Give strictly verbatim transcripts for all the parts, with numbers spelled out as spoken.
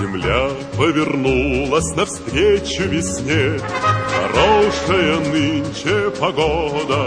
Земля повернулась навстречу весне. Хорошая нынче погода.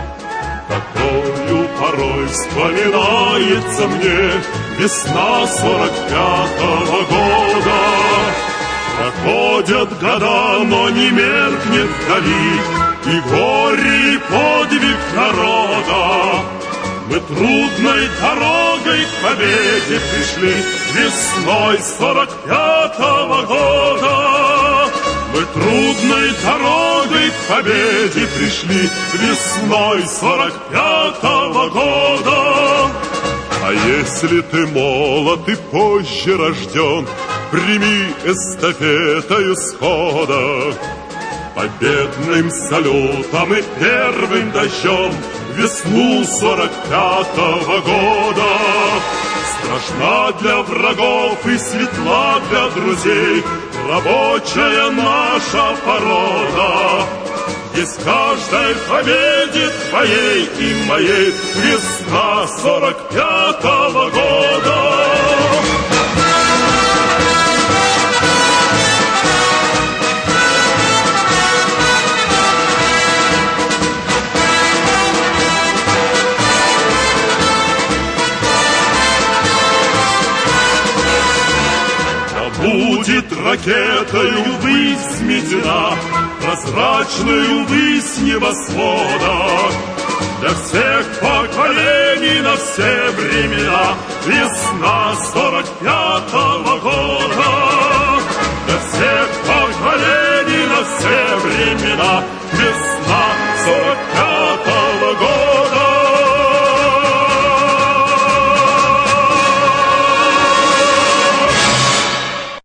Такою порой вспоминается мне весна сорок пятого года. Проходят года, но не меркнет вдали и горе, и подвиг народа. Мы трудной дорогой к победе пришли весной сорок пятого года. Мы трудной дорогой к победе пришли весной сорок пятого года. А если ты молод и позже рожден, прими эстафетою схода. Победным салютом и первым дождем весну сорок пятого года. Страшна для врагов и светла для друзей рабочая наша порода. Есть в каждой победе твоей и моей весна сорок пятого года. Будет ракетою высь сметена, прозрачную высь небосвода. Для всех поколений на все времена весна сорок пятого года. Для всех поколений на все времена